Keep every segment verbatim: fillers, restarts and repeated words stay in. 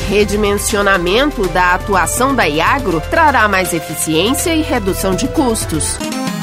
Redimensionamento da atuação da Iagro trará mais eficiência e redução de custos.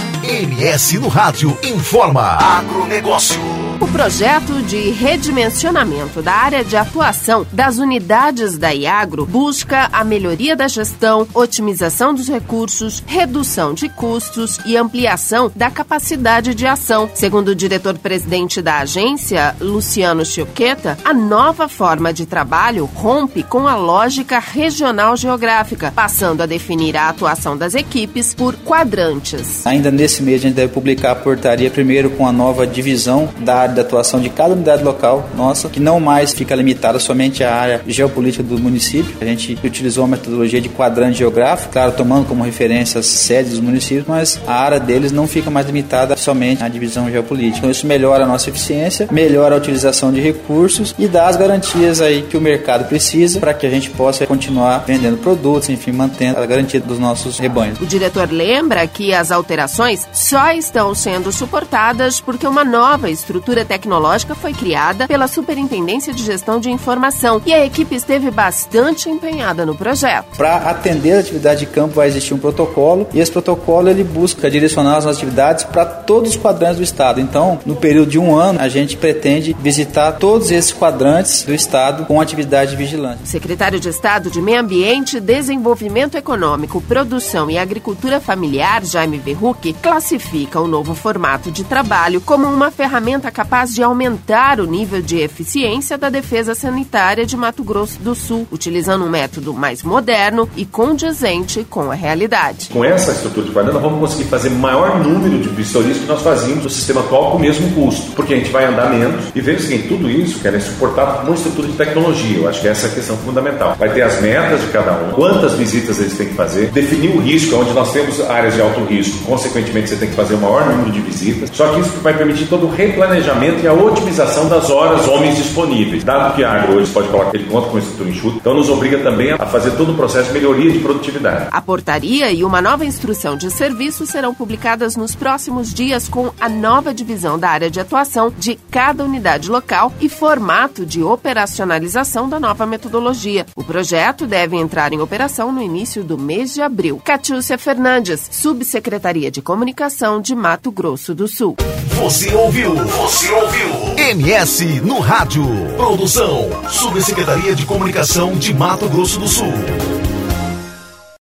M S no Rádio informa Agronegócio. O projeto de redimensionamento da área de atuação das unidades da Iagro busca a melhoria da gestão, otimização dos recursos, redução de custos e ampliação da capacidade de ação. Segundo o diretor-presidente da agência, Luciano Chioqueta, a nova forma de trabalho rompe com a lógica regional geográfica, passando a definir a atuação das equipes por quadrantes. Ainda nesse mês a gente deve publicar a portaria primeiro com a nova divisão da área da atuação de cada unidade local nossa, que não mais fica limitada somente à área geopolítica do município. A gente utilizou a metodologia de quadrante geográfico, claro, tomando como referência as sedes dos municípios, mas a área deles não fica mais limitada somente à divisão geopolítica. Então isso melhora a nossa eficiência, melhora a utilização de recursos e dá as garantias aí que o mercado precisa para que a gente possa continuar vendendo produtos, enfim, mantendo a garantia dos nossos rebanhos. O diretor lembra que as alterações só estão sendo suportadas porque uma nova estrutura tecnológica foi criada pela Superintendência de Gestão de Informação e a equipe esteve bastante empenhada no projeto. Para atender a atividade de campo vai existir um protocolo e esse protocolo ele busca direcionar as atividades para todos os quadrantes do estado. Então, no período de um ano, a gente pretende visitar todos esses quadrantes do estado com atividade de vigilância. O secretário de Estado de Meio Ambiente, Desenvolvimento Econômico, Produção e Agricultura Familiar, Jaime Verrucchi, classifica o novo formato de trabalho como uma ferramenta capaz de aumentar o nível de eficiência da defesa sanitária de Mato Grosso do Sul, utilizando um método mais moderno e condizente com a realidade. Com essa estrutura de quadrante, nós vamos conseguir fazer maior número de vistorias que nós fazíamos no sistema atual com o mesmo custo, porque a gente vai andar menos e veja o seguinte, tudo isso quer suportar uma estrutura de tecnologia. Eu acho que essa é a questão fundamental. Vai ter as metas de cada um, quantas visitas eles têm que fazer, definir o risco, onde nós temos áreas de alto risco, consequentemente você tem que fazer o maior número de visitas, só que isso vai permitir todo o replanejamento e a otimização das horas homens disponíveis. Dado que a Agro hoje pode colocar ele conta com estrutura enxuta, então nos obriga também a fazer todo o processo de melhoria de produtividade. A portaria e uma nova instrução de serviço serão publicadas nos próximos dias com a nova divisão da área de atuação de cada unidade local e formato de operacionalização da nova metodologia. O projeto deve entrar em operação no início do mês de abril. Catiúcia Fernandes, Subsecretaria de Comunicação de Mato Grosso do Sul. Você ouviu? Você ouviu? M S no Rádio. Produção, Subsecretaria de Comunicação de Mato Grosso do Sul.